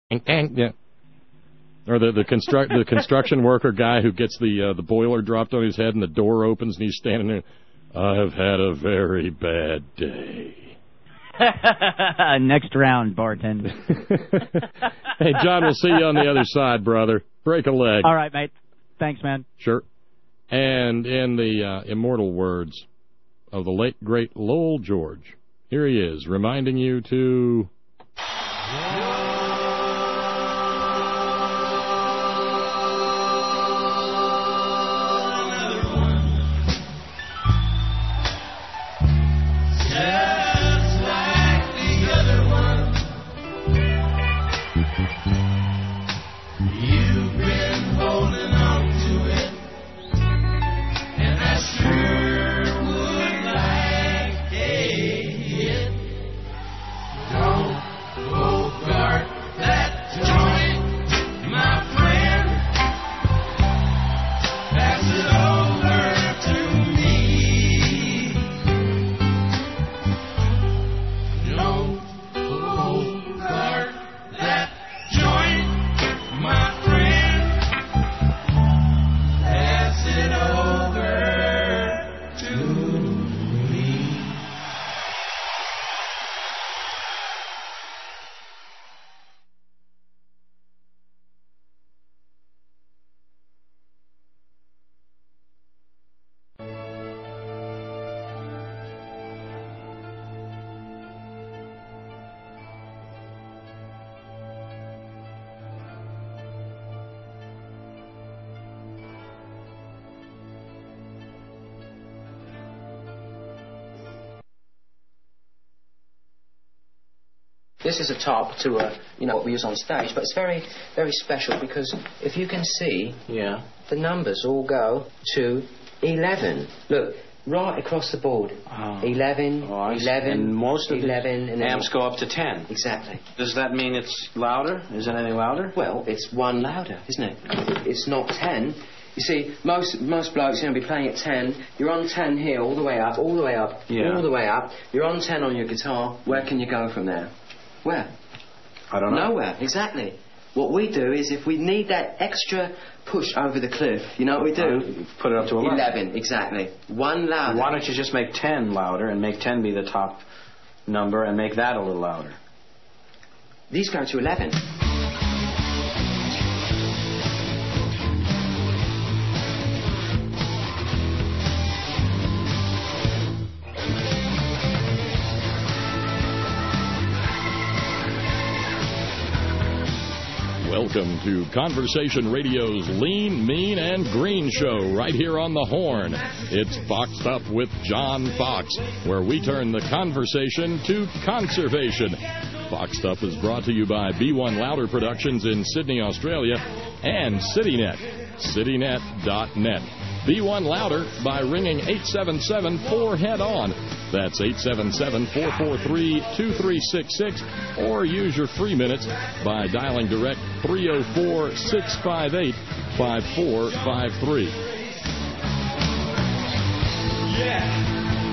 Yeah. Or the construction worker guy who gets the boiler dropped on his head and the door opens and he's standing there. I have had a very bad day. Next round, bartender. Hey, John, we'll see you on the other side, brother. Break a leg. All right, mate. Thanks, man. Sure. And in the immortal words of the late, great Lowell George, here he is, reminding you to... This is a top to what we use on stage, but it's very, very special because if you can see, the numbers all go to 11. Look, right across the board. 11, 11, and most of 11, the and amps go up to 10. Exactly. Does that mean it's louder? Is it any louder? Well, it's one louder, isn't it? It's not 10. You see, most blokes, be playing at 10. You're on 10 here, all the way up, all the way up, all the way up. You're on 10 on your guitar. Where can you go from there? Where? I don't know. Nowhere, exactly. What we do is if we need that extra push over the cliff, you know what we do? Put it up to 11. 11, exactly. One louder. Why don't you just make 10 louder and make 10 be the top number and make that a little louder? These go to 11. Welcome to Conversation Radio's Lean, Mean, and Green show right here on the Horn. It's Foxed Up with John Fox, where we turn the conversation to conservation. Foxed Up is brought to you by B1 Louder Productions in Sydney, Australia, and CityNet, citynet.net. B1 Louder by ringing 877-4-HEAD-ON. That's 877-443-2366, or use your free minutes by dialing direct 304-658-5453. Yeah.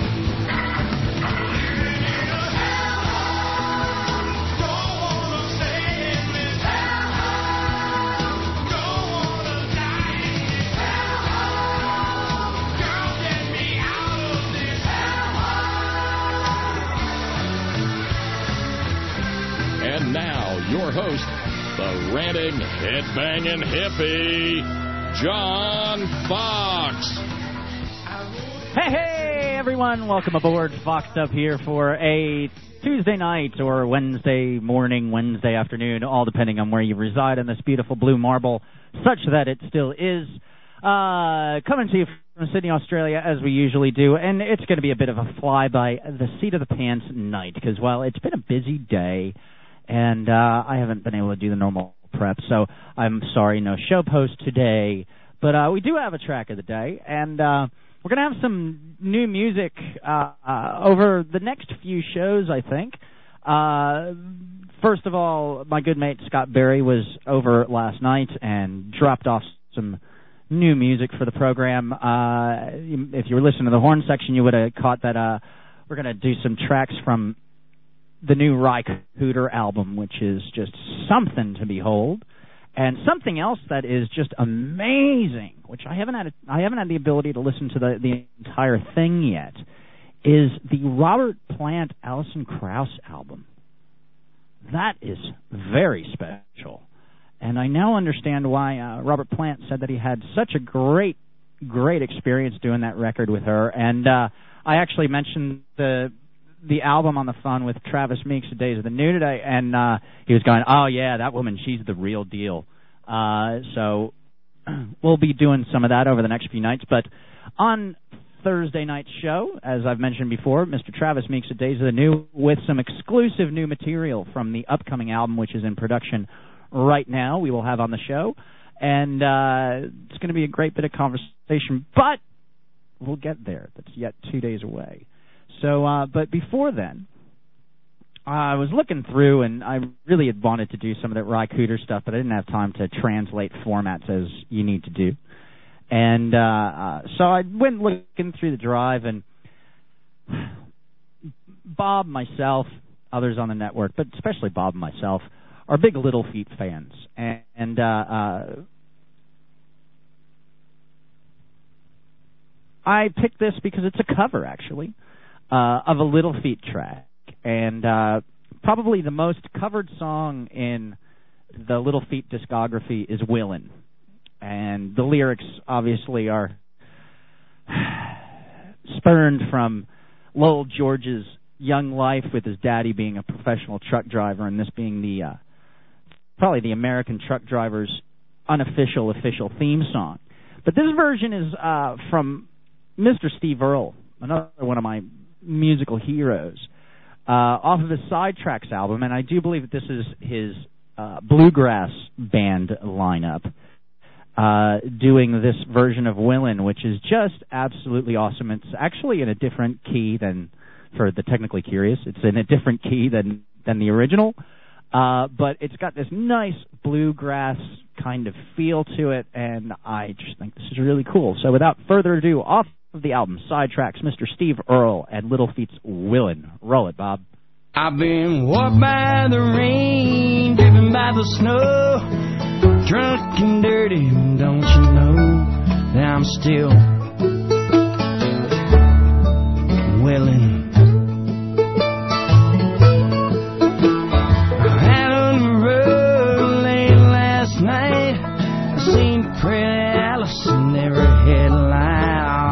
And now, your host, the ranting, headbanging hippie, John Fox. Hey, everyone. Welcome aboard. Foxed Up here for a Tuesday night or Wednesday morning, Wednesday afternoon, all depending on where you reside on this beautiful blue marble, such that it still is. Coming to you from Sydney, Australia, as we usually do, and it's going to be a bit of a fly-by-the-seat-of-the-pants night, because, well, it's been a busy day. And I haven't been able to do the normal prep, so I'm sorry, no show post today. But we do have a track of the day, and we're going to have some new music over the next few shows, I think. First of all, my good mate Scott Berry was over last night and dropped off some new music for the program. If you were listening to the horn section, you would have caught that we're going to do some tracks from the new Ry Cooder album, which is just something to behold. And something else that is just amazing, which I haven't had the ability to listen to the entire thing yet, is the Robert Plant Alison Krauss album. That is very special. And I now understand why Robert Plant said that he had such a great experience doing that record with her. And I actually mentioned the album on the phone with Travis Meeks of Days of the New today, and he was going, oh, yeah, that woman, she's the real deal. So we'll be doing some of that over the next few nights. But on Thursday night's show, as I've mentioned before, Mr. Travis Meeks of Days of the New with some exclusive new material from the upcoming album, which is in production right now, we will have on the show. And it's going to be a great bit of conversation, but we'll get there. That's yet 2 days away. So, but before then, I was looking through, and I really had wanted to do some of that Ry Cooder stuff, but I didn't have time to translate formats as you need to do. And so I went looking through the drive, and Bob, myself, others on the network, but especially Bob and myself, are big Little Feat fans. And I picked this because it's a cover, actually, of a Little Feat track. And probably the most covered song in the Little Feat discography is Willin'. And the lyrics, obviously, are spurned from Lowell George's young life with his daddy being a professional truck driver, and this being the probably the American truck driver's official theme song. But this version is from Mr. Steve Earle, another one of my musical heroes, off of his Sidetracks album, and I do believe that this is his bluegrass band lineup, doing this version of Willin', which is just absolutely awesome. It's actually in a different key than, for the technically curious, it's in a different key than the original, but it's got this nice bluegrass kind of feel to it, and I just think this is really cool. So without further ado, off of the album Sidetracks, Mr. Steve Earle and Little Feat's Willin'. Roll it, Bob. I've been walked by the rain, driven by the snow, drunk and dirty, don't you know that I'm still willing. Out on the road late last night, I seen pretty Alice in every headline.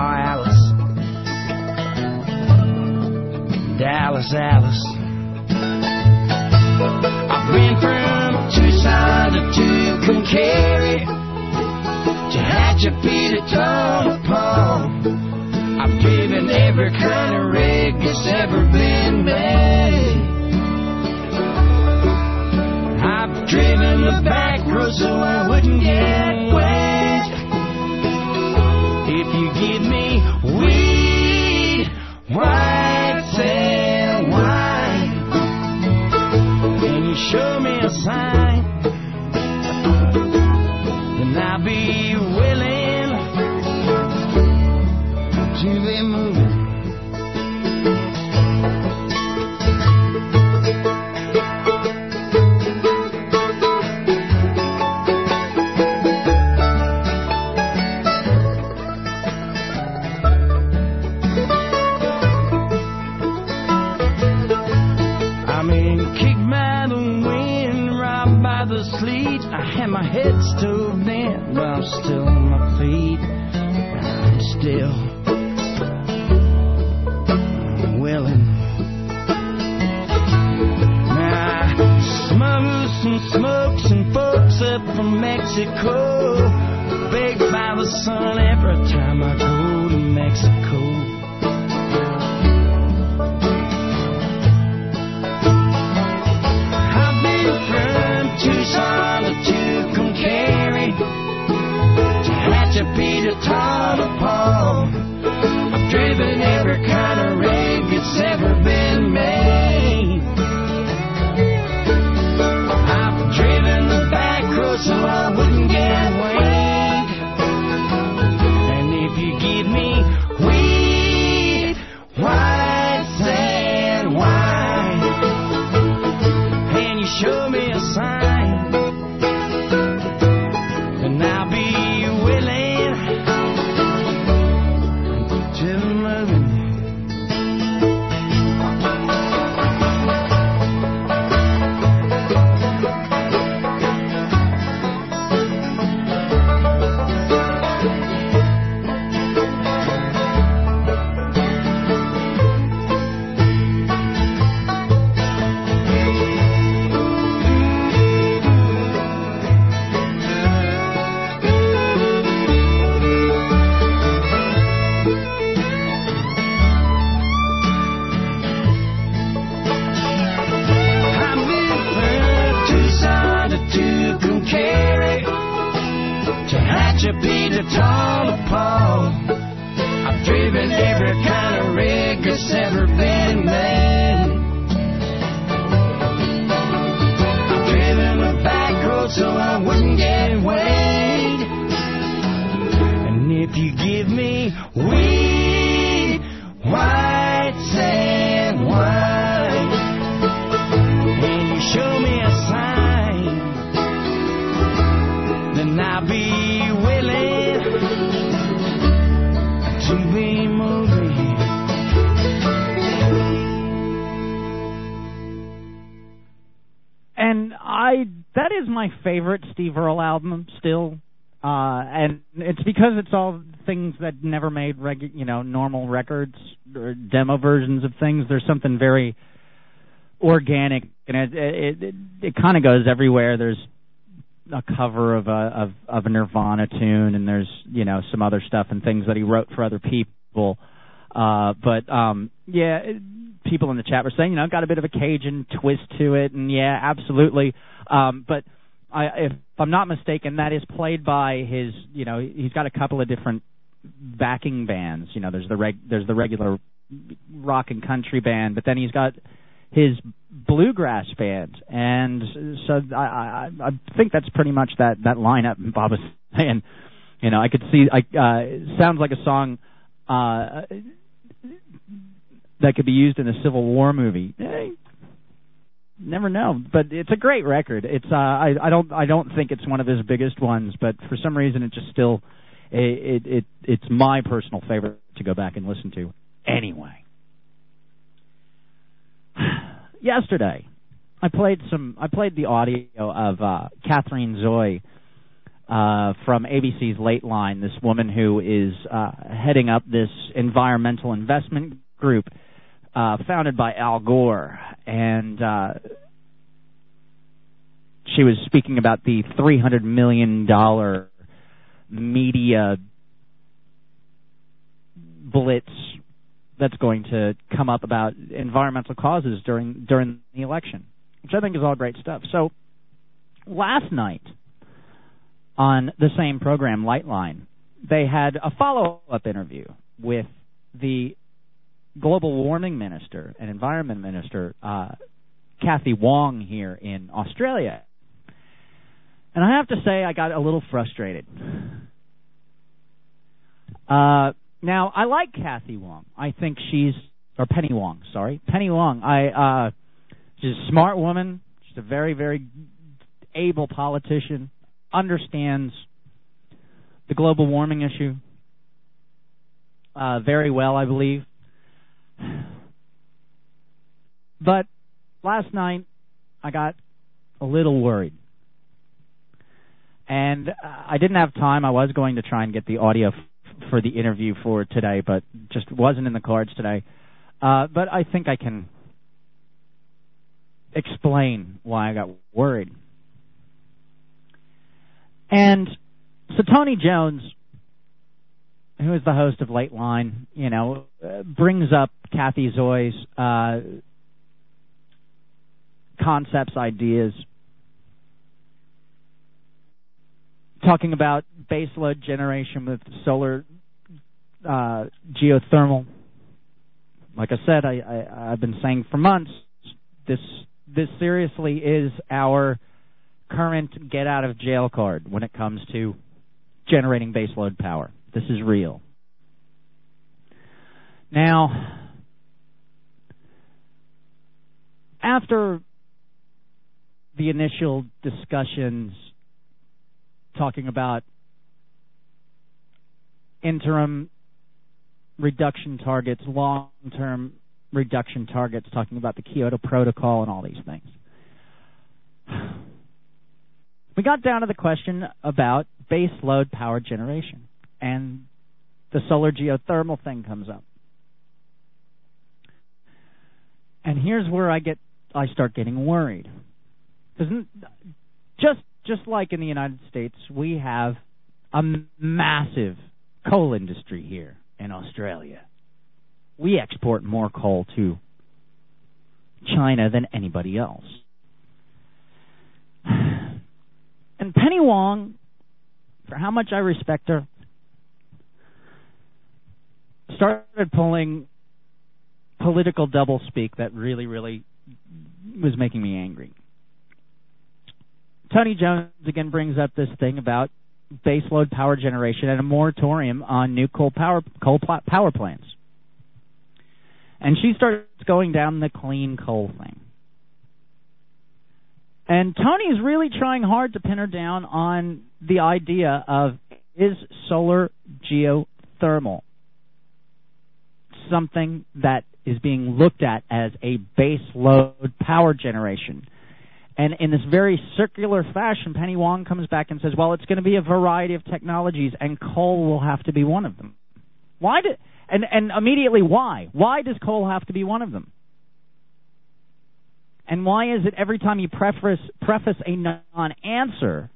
Dallas, Alice. I've been from Tucson to Tucumcari, to Hatchapee to Tonopah. I've driven every kind of rig that's ever been made. I've driven the back road so I wouldn't get wet. If you give me weed, white sand wine, and you show me a sign, then I'll be willing to be moving. I had my head stove in, but I'm still on my feet. I'm still willing. Now I smuggle some smokes and folks up from Mexico, baked by the sun every time I go to Mexico. Tucson to Tucumcari, to Hatchapee to Tonopah. I've driven every kind of rig that's ever been made. I've driven the back road so I wouldn't get winged. And if you give me weed, white sand wine, tall to Paul. I've driven every kind of rig that's ever been made. I've driven the back road so I wouldn't get weighed. And if you give me weed, white sand wine, and you show me a sign, then I'll be willing to be moving. And that is my favorite Steve Earle album still. And it's because it's all things that never made normal records or demo versions of things. There's something very organic, and it kind of goes everywhere. There's a cover of a Nirvana tune, and there's some other stuff and things that he wrote for other people. People in the chat were saying got a bit of a Cajun twist to it, and yeah, absolutely. But if I'm not mistaken, that is played by his. He's got a couple of different backing bands. There's the regular rock and country band, but then he's got his bluegrass band, and so I think that's pretty much that lineup. And Bob was saying, I could see. It sounds like a song that could be used in a Civil War movie. Never know, but it's a great record. It's I don't think it's one of his biggest ones, but for some reason it just still it's my personal favorite to go back and listen to. Anyway, yesterday I played the audio of Catherine Zoe from ABC's Late Line. This woman who is heading up this environmental investment group founded by Al Gore, and she was speaking about the $300 million media blitz that's going to come up about environmental causes during the election, which I think is all great stuff. So last night on the same program, Lightline, they had a follow-up interview with the global warming minister and environment minister, Kathy Wong, here in Australia. And I have to say I got a little frustrated. Now, I like Kathy Wong. I think Penny Wong, sorry. Penny Wong. She's a smart woman. She's a very, very able politician, understands the global warming issue very well, I believe. But last night, I got a little worried. And I didn't have time. I was going to try and get the audio for the interview for today, but just wasn't in the cards today. But I think I can explain why I got worried. And so Tony Jones, who is the host of Late Line, brings up Kathy Zoe's concepts, ideas, talking about baseload generation with solar geothermal. Like I said, I've been saying for months, this seriously is our current get-out-of-jail card when it comes to generating baseload power. This is real. Now, after the initial discussions talking about interim reduction targets, long-term reduction targets, talking about the Kyoto Protocol and all these things, we got down to the question about base load power generation, and the solar geothermal thing comes up. And here's where I start getting worried. Because just like in the United States, we have a massive coal industry here in Australia. We export more coal to China than anybody else. And Penny Wong, for how much I respect her, started pulling political doublespeak that really, really was making me angry. Tony Jones again brings up this thing about baseload power generation and a moratorium on new coal power plants. And she starts going down the clean coal thing. And Tony's really trying hard to pin her down on the idea of, is solar geothermal something that is being looked at as a base load power generation? And in this very circular fashion, Penny Wong comes back and says, well, it's going to be a variety of technologies, and coal will have to be one of them. And immediately, why? Why does coal have to be one of them? And why is it every time you preface a non-answer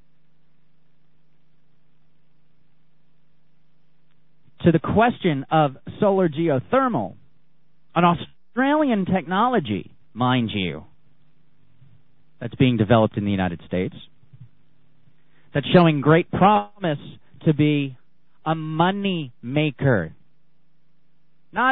to the question of solar geothermal, an Australian technology, mind you, that's being developed in the United States, that's showing great promise to be a money maker, not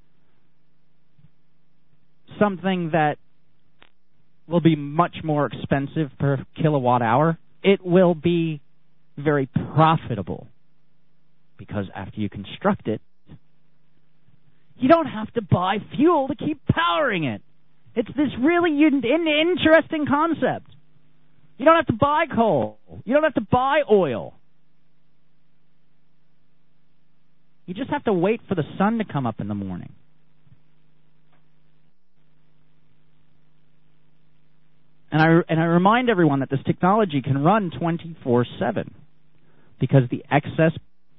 something that will be much more expensive per kilowatt hour. It will be very profitable, because after you construct it, you don't have to buy fuel to keep powering it. It's this really interesting concept. You don't have to buy coal. You don't have to buy oil. You just have to wait for the sun to come up in the morning. And I remind everyone that this technology can run 24/7 because the excess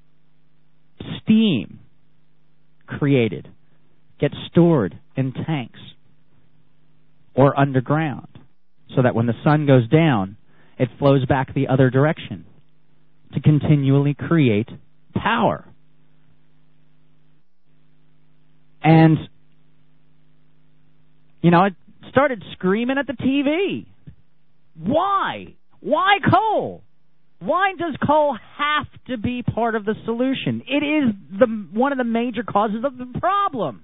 steam created gets stored in tanks or underground, so that when the sun goes down, it flows back the other direction to continually create power. And, I started screaming at the TV. Why? Why coal? Why does coal have to be part of the solution? It is one of the major causes of the problem.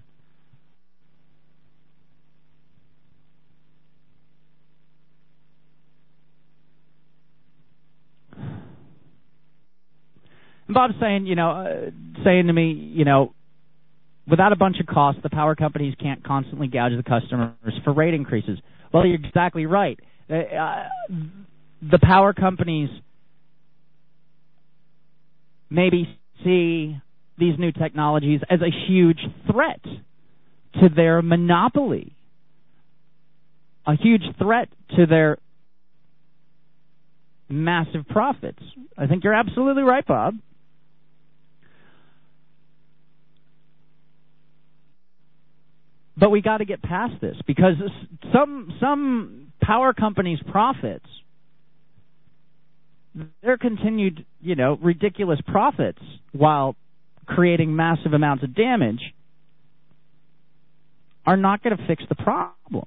And Bob's saying, saying to me, without a bunch of costs, the power companies can't constantly gouge the customers for rate increases. Well, you're exactly right. The power companies maybe see these new technologies as a huge threat to their monopoly, a huge threat to their massive profits. I think you're absolutely right, Bob. But we got to get past this, because some power companies' profits, their continued, ridiculous profits while creating massive amounts of damage, are not going to fix the problem.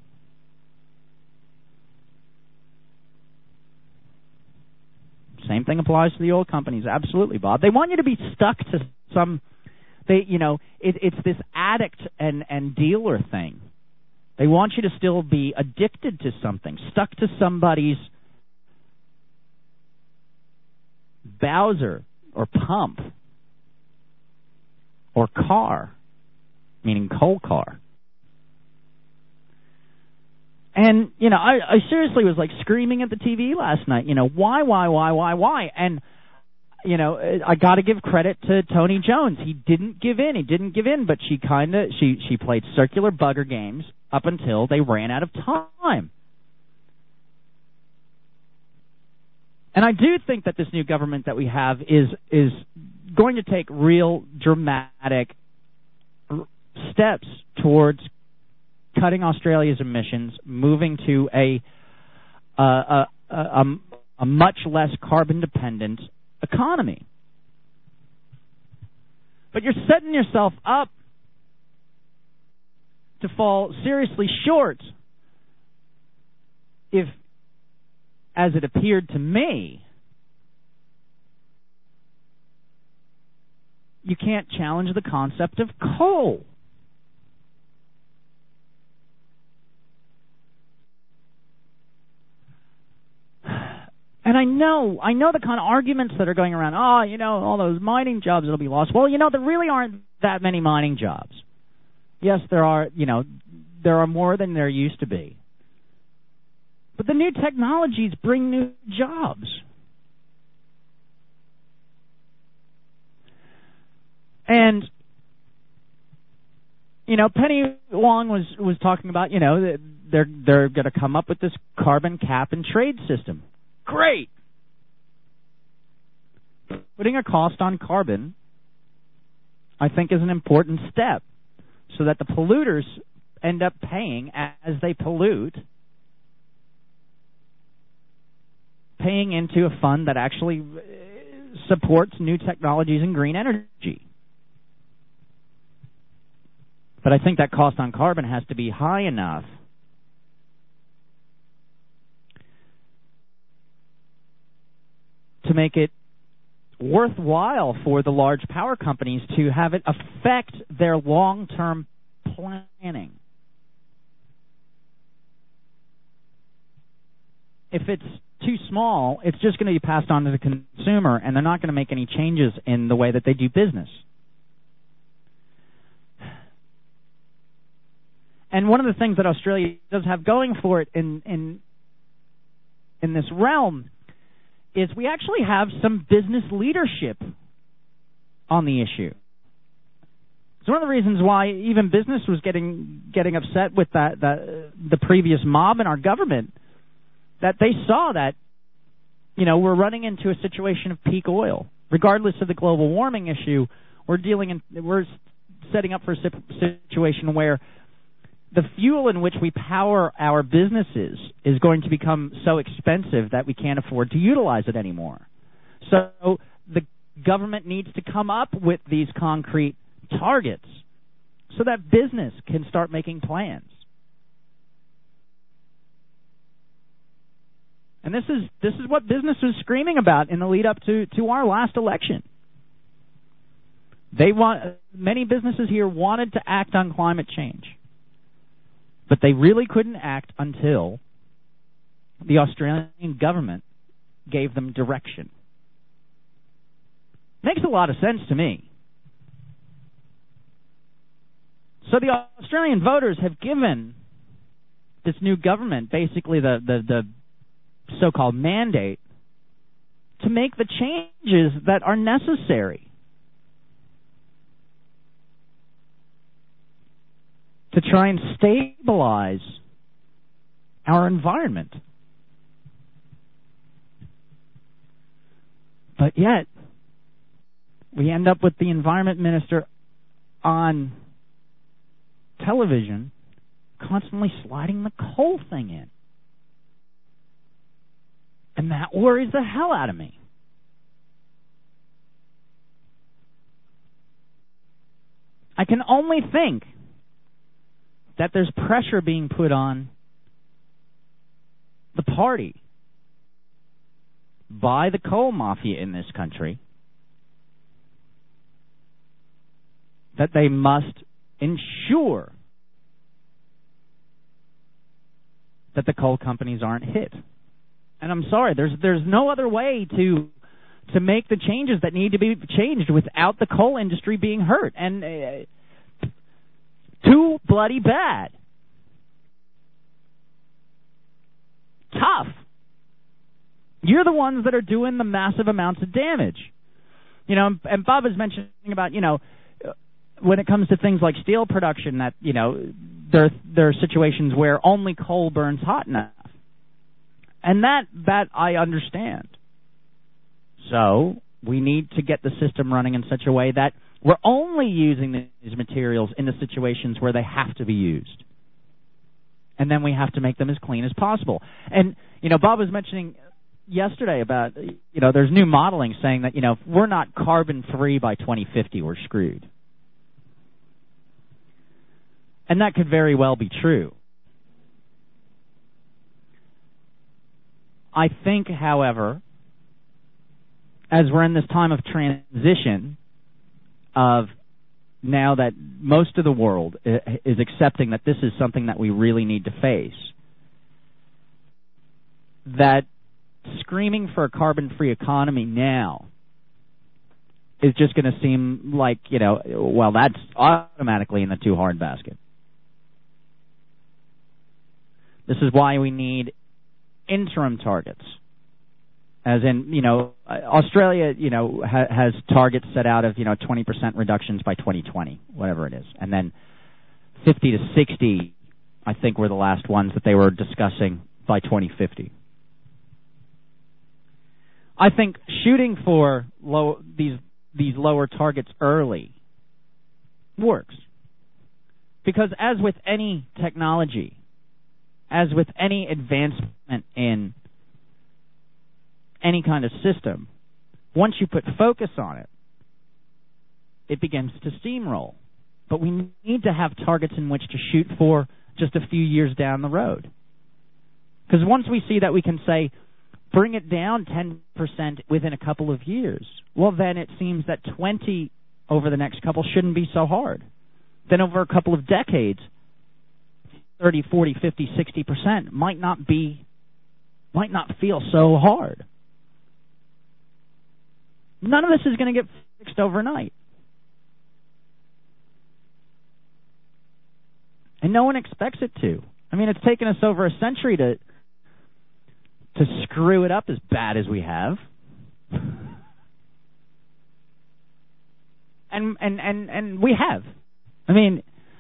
Same thing applies to the oil companies. Absolutely, Bob. They want you to be stuck to some... it's this addict and dealer thing. They want you to still be addicted to something, stuck to somebody's Bowser or pump or car, meaning coal car. And, I seriously was screaming at the TV last night, why? And, I got to give credit to Tony Jones. He didn't give in, but she played circular bugger games up until they ran out of time. And I do think that this new government that we have is going to take real dramatic steps towards cutting Australia's emissions, moving to a much less carbon-dependent economy. But you're setting yourself up to fall seriously short if, as it appeared to me, you can't challenge the concept of coal. And I know the kind of arguments that are going around, all those mining jobs will be lost. Well, there really aren't that many mining jobs. Yes, there are more than there used to be. But the new technologies bring new jobs. And, Penny Wong was talking about, they're going to come up with this carbon cap and trade system. Great! Putting a cost on carbon, I think, is an important step so that the polluters end up paying as they pollute, paying into a fund that actually supports new technologies and green energy. But I think that cost on carbon has to be high enough to make it worthwhile for the large power companies to have it affect their long-term planning. If it's too small, it's just going to be passed on to the consumer, and they're not going to make any changes in the way that they do business. And one of the things that Australia does have going for it in this realm is we actually have some business leadership on the issue. It's one of the reasons why even business was getting upset with the previous mob in our government, that they saw that, we're running into a situation of peak oil. Regardless of the global warming issue, we're setting up for a situation where the fuel in which we power our businesses is going to become so expensive that we can't afford to utilize it anymore. So the government needs to come up with these concrete targets so that business can start making plans. And this is what business was screaming about in the lead up to our last election. Many businesses here wanted to act on climate change. But they really couldn't act until the Australian government gave them direction. Makes a lot of sense to me. So the Australian voters have given this new government basically the so-called mandate to make the changes that are necessary to try and stabilize our environment. But yet, we end up with the environment minister on television constantly sliding the coal thing in. And that worries the hell out of me. I can only think that there's pressure being put on the party by the coal mafia in this country that they must ensure that the coal companies aren't hit. And I'm sorry, there's no other way to make the changes that need to be changed without the coal industry being hurt. And too bloody bad. Tough. You're the ones that are doing the massive amounts of damage. And Bob was mentioning about, when it comes to things like steel production, that, there are situations where only coal burns hot enough. And that I understand. So we need to get the system running in such a way that we're only using these materials in the situations where they have to be used. And then we have to make them as clean as possible. And, Bob was mentioning yesterday about, there's new modeling saying that, if we're not carbon-free by 2050, we're screwed. And that could very well be true. I think, however, as we're in this time of transition, of now that most of the world is accepting that this is something that we really need to face, that screaming for a carbon-free economy now is just going to seem like, well, that's automatically in the too hard basket. This is why we need interim targets. As in, Australia, has targets set out of, 20% reductions by 2020, whatever it is. And then 50 to 60, I think, were the last ones that they were discussing by 2050. I think shooting for these lower targets early works. Because as with any technology, as with any advancement in any kind of system, once you put focus on it, it begins to steamroll. But we need to have targets in which to shoot for just a few years down the road. Because once we see that we can say, bring it down 10% within a couple of years, well, then it seems that 20 over the next couple shouldn't be so hard. Then over a couple of decades, 30, 40, 50, 60% might not feel so hard. None of this is going to get fixed overnight. And no one expects it to. I mean, it's taken us over a century to screw it up as bad as we have. And we have. I mean,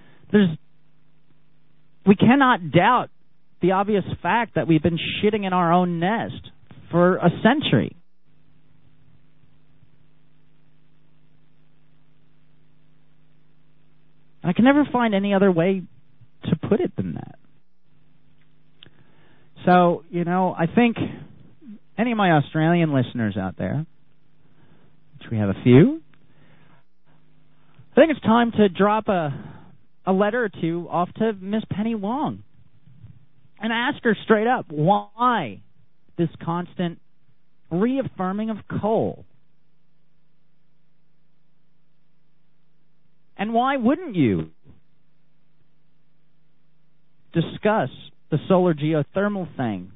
we cannot doubt the obvious fact that we've been shitting in our own nest for a century. I can never find any other way to put it than that. So, I think any of my Australian listeners out there, which we have a few, I think it's time to drop a letter or two off to Miss Penny Wong and ask her straight up, why this constant reaffirming of coal? And why wouldn't you discuss the solar geothermal thing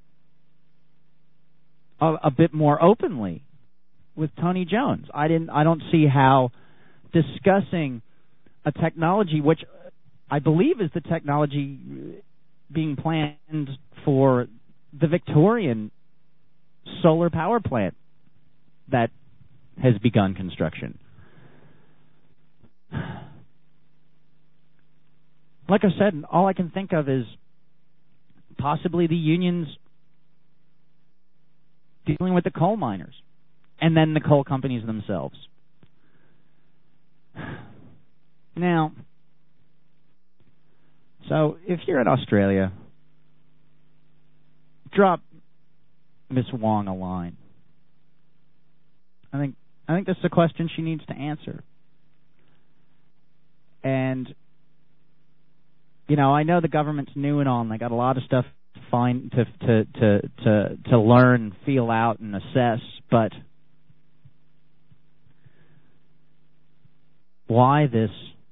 a bit more openly with Tony Jones? I don't see how discussing a technology which I believe is the technology being planned for the Victorian solar power plant that has begun construction. Like I said, all I can think of is possibly the unions dealing with the coal miners and then the coal companies themselves. Now, so if you're in Australia, drop Miss Wong a line. I think this is a question she needs to answer. And I know the government's new and all, and they got a lot of stuff to learn, feel out, and assess. But why this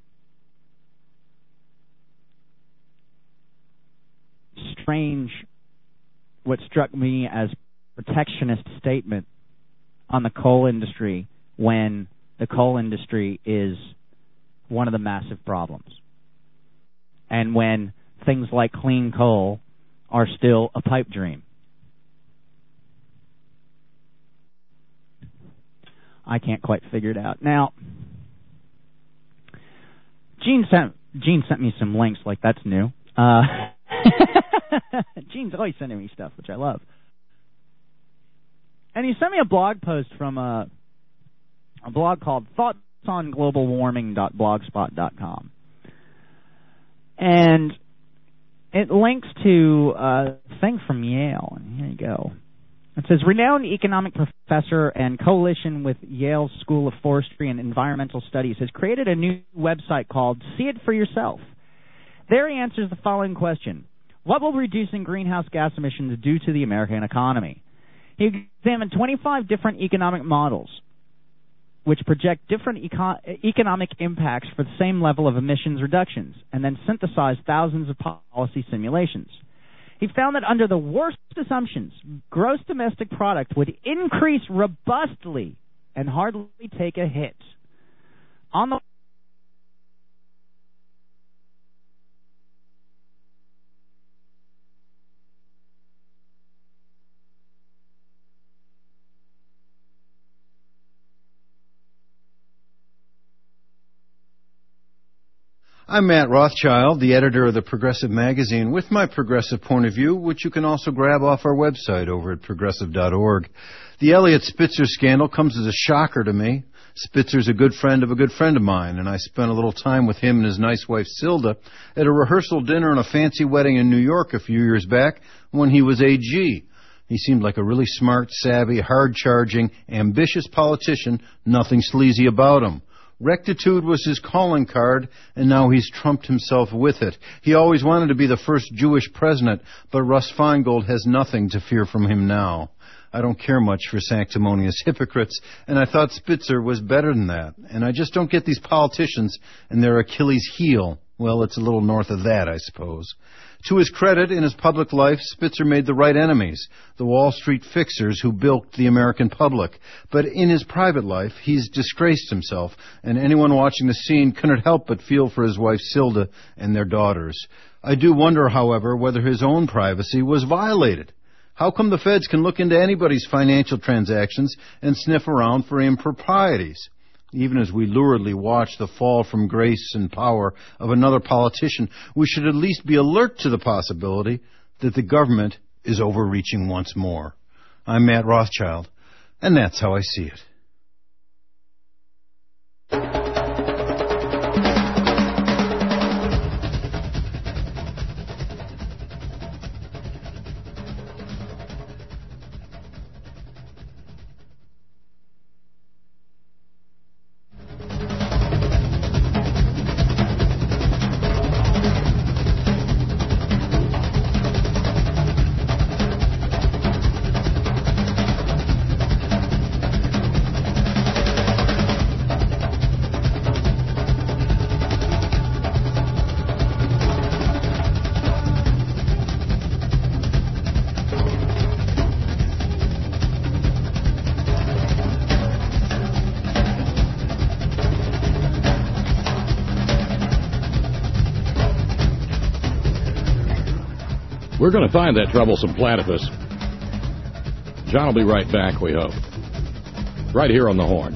strange, what struck me as protectionist statement on the coal industry when the coal industry is one of the massive problems? And when things like clean coal are still a pipe dream. I can't quite figure it out. Now, Gene sent me some links, like that's new. Gene's always sending me stuff, which I love. And he sent me a blog post from a blog called thoughtsonglobalwarming.blogspot.com. And it links to a thing from Yale. And here you go. It says, renowned economic professor and coalition with Yale's School of Forestry and Environmental Studies has created a new website called See It For Yourself. There he answers the following question. What will reducing greenhouse gas emissions do to the American economy? He examined 25 different economic models which project different economic impacts for the same level of emissions reductions, and then synthesize thousands of policy simulations. He found that under the worst assumptions, gross domestic product would increase robustly and hardly take a hit. On the I'm Matt Rothschild, the editor of the Progressive Magazine, with my progressive point of view, which you can also grab off our website over at progressive.org. The Elliot Spitzer scandal comes as a shocker to me. Spitzer's a good friend of mine, and I spent a little time with him and his nice wife, Silda, at a rehearsal dinner and a fancy wedding in New York a few years back when he was AG. He seemed like a really smart, savvy, hard-charging, ambitious politician, nothing sleazy about him. Rectitude was his calling card, and now he's trumped himself with it. He always wanted to be the first Jewish president, but Russ Feingold has nothing to fear from him now. I don't care much for sanctimonious hypocrites, and I thought Spitzer was better than that. And I just don't get these politicians and their Achilles heel. Well, it's a little north of that, I suppose. To his credit, in his public life, Spitzer made the right enemies, the Wall Street fixers who bilked the American public. But in his private life, he's disgraced himself, and anyone watching the scene couldn't help but feel for his wife Silda and their daughters. I do wonder, however, whether his own privacy was violated. How come the feds can look into anybody's financial transactions and sniff around for improprieties? Even as we luridly watch the fall from grace and power of another politician, we should at least be alert to the possibility that the government is overreaching once more. I'm Matt Rothschild, and that's how I see it. We're going to find that troublesome platypus. John will be right back, we hope. Right here on the Horn.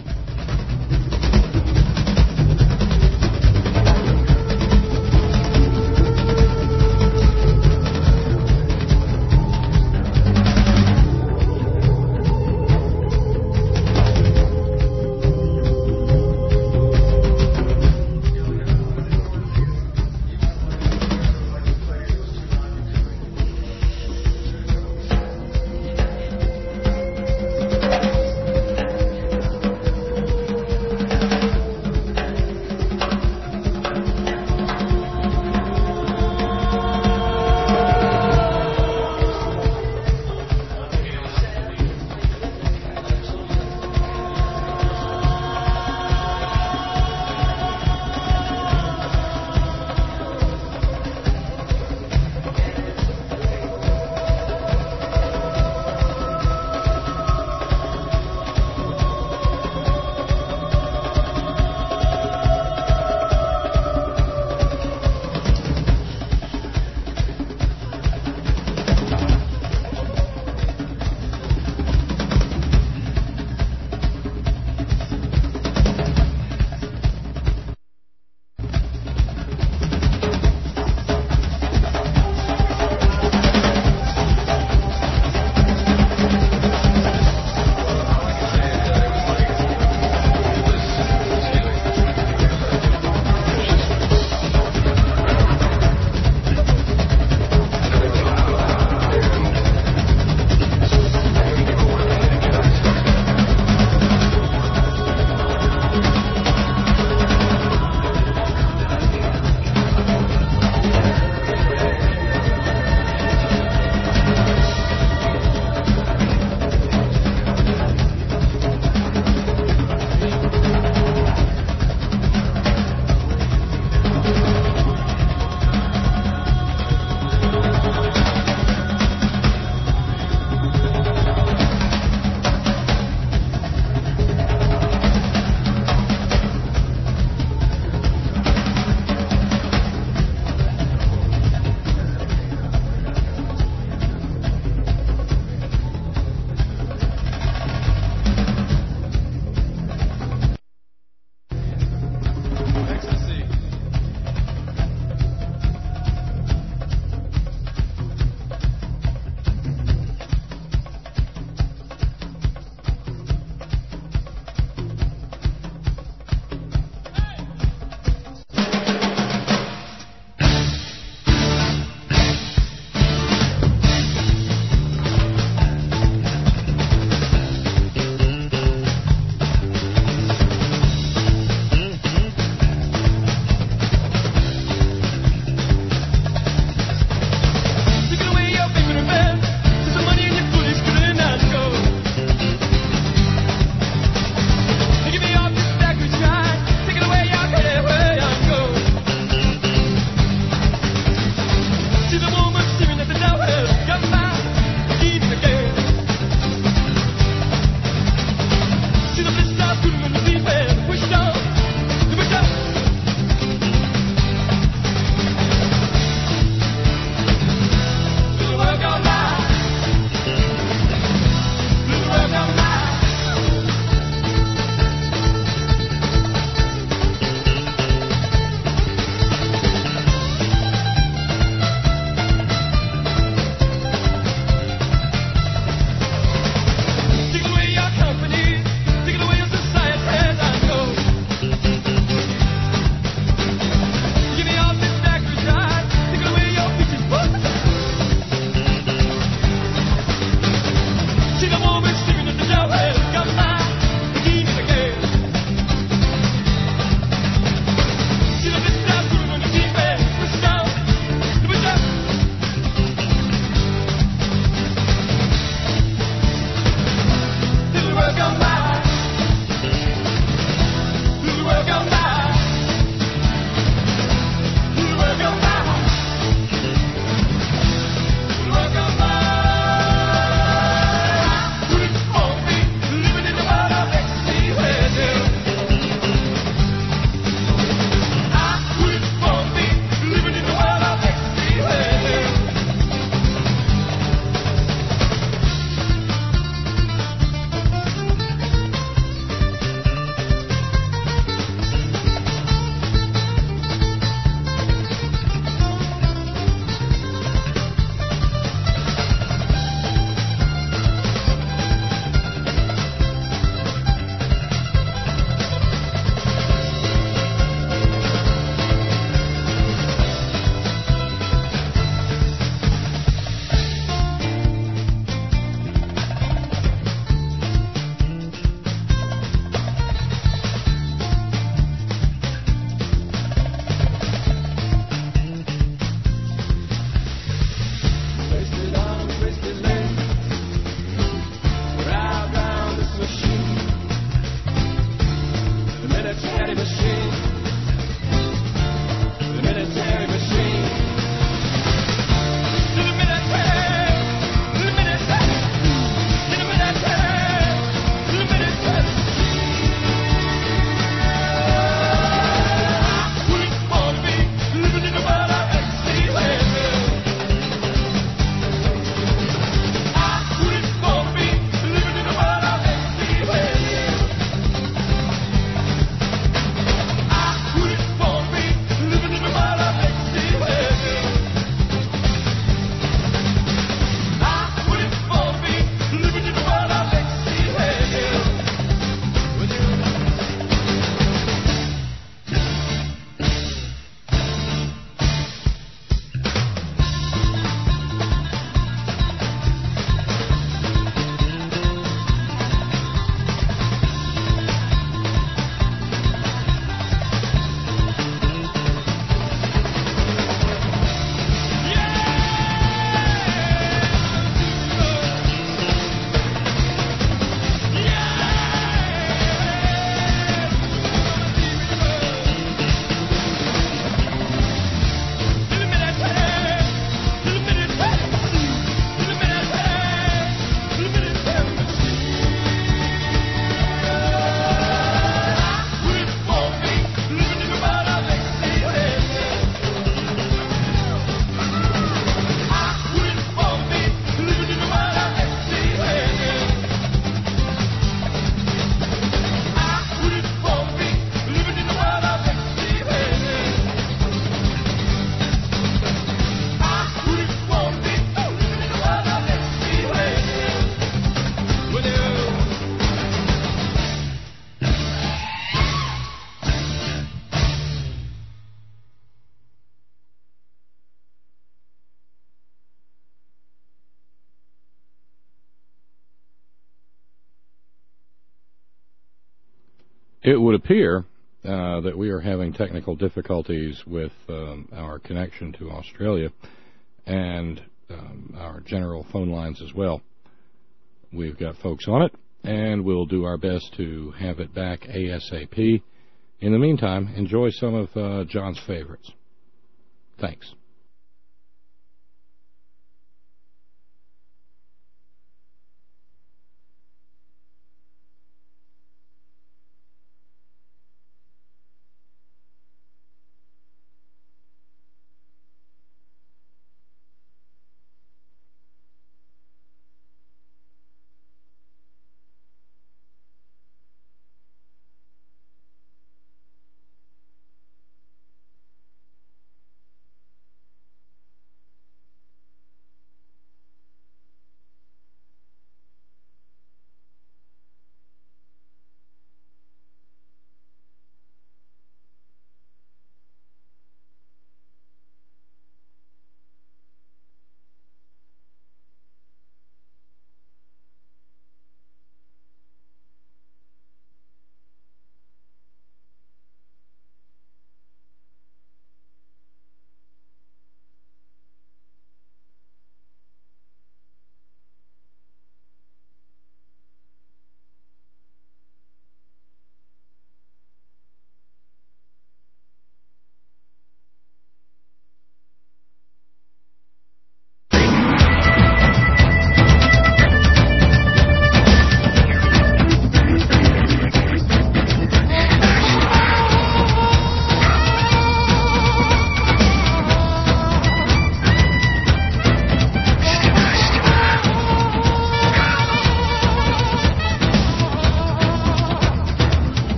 It would appear that we are having technical difficulties with our connection to Australia and our general phone lines as well. We've got folks on it, and we'll do our best to have it back ASAP. In the meantime, enjoy some of John's favorites. Thanks.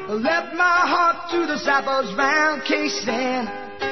left my heart to the sappers round K-Stand.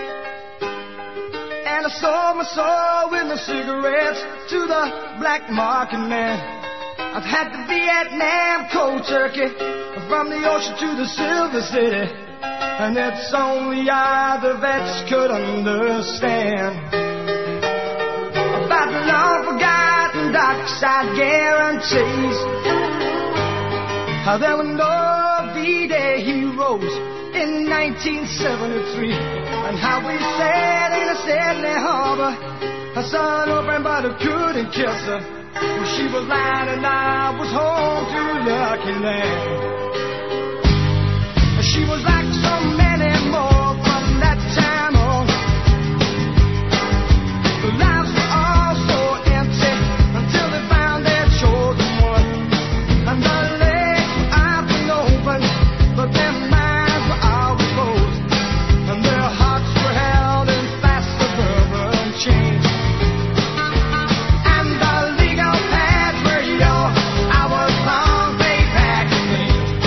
And I sold my soul with my cigarettes to the black market man. I've had the Vietnam cold turkey, from the ocean to the Silver City, and it's only I the vets could understand about the long forgotten dark side guarantees. How there were no V-Day heroes in 1973, and how we sat in a Sydney harbor, her son open but I couldn't kiss her. Well, she was lying and I was home to Lucky Land. She was like so many more from that time on. The lives were all so empty until they found their chosen one. And the legs were up and open, but their minds were always closed, and their hearts were held in fast suburban chains. And the legal pads were yours, I was long way back in me.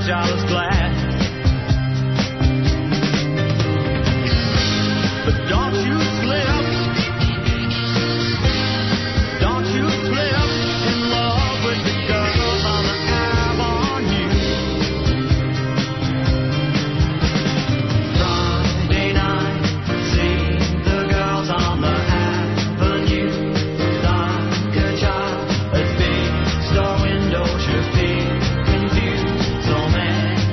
much I was glad. But don't you slip, don't you slip in love with the girls on the Avenue. Friday night, see the girls on the Avenue. Like a child at big store windows, you feel confused. So many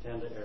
10 to Eric.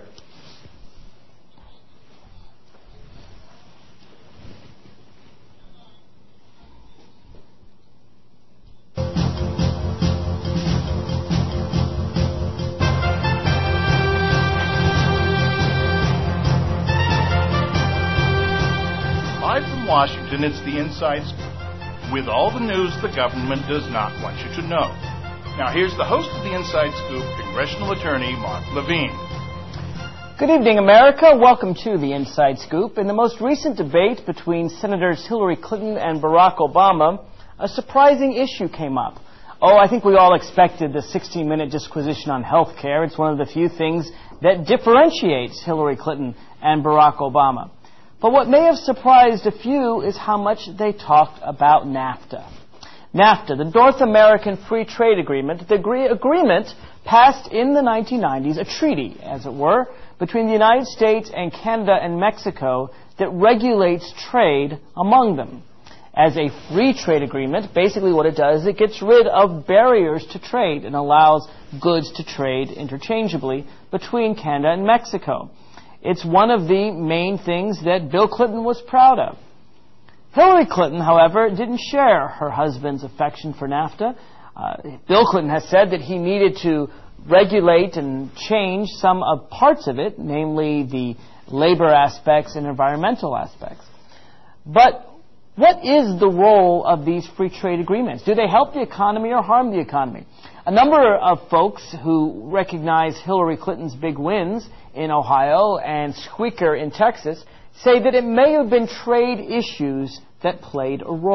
Live from Washington, it's the Inside Scoop, with all the news the government does not want you to know. Now here's the host of the Inside Scoop, Congressional Attorney Mark Levine. Good evening, America. Welcome to the Inside Scoop. In the most recent debate between Senators Hillary Clinton and Barack Obama, a surprising issue came up. I think we all expected the 16-minute disquisition on health care. It's one of the few things that differentiates Hillary Clinton and Barack Obama. But what may have surprised a few is how much they talked about NAFTA. NAFTA, the North American Free Trade Agreement, the agreement passed in the 1990s, a treaty, as it were, between the United States and Canada and Mexico that regulates trade among them. As a free trade agreement, basically what it does is it gets rid of barriers to trade and allows goods to trade interchangeably between Canada and Mexico. It's one of the main things that Bill Clinton was proud of. Hillary Clinton, however, didn't share her husband's affection for NAFTA. Bill Clinton has said that he needed to regulate and change some of parts of it, namely the labor aspects and environmental aspects. But what is the role of these free trade agreements? Do they help the economy or harm the economy? A number of folks who recognize Hillary Clinton's big wins in Ohio and Squeaker in Texas say that it may have been trade issues that played a role.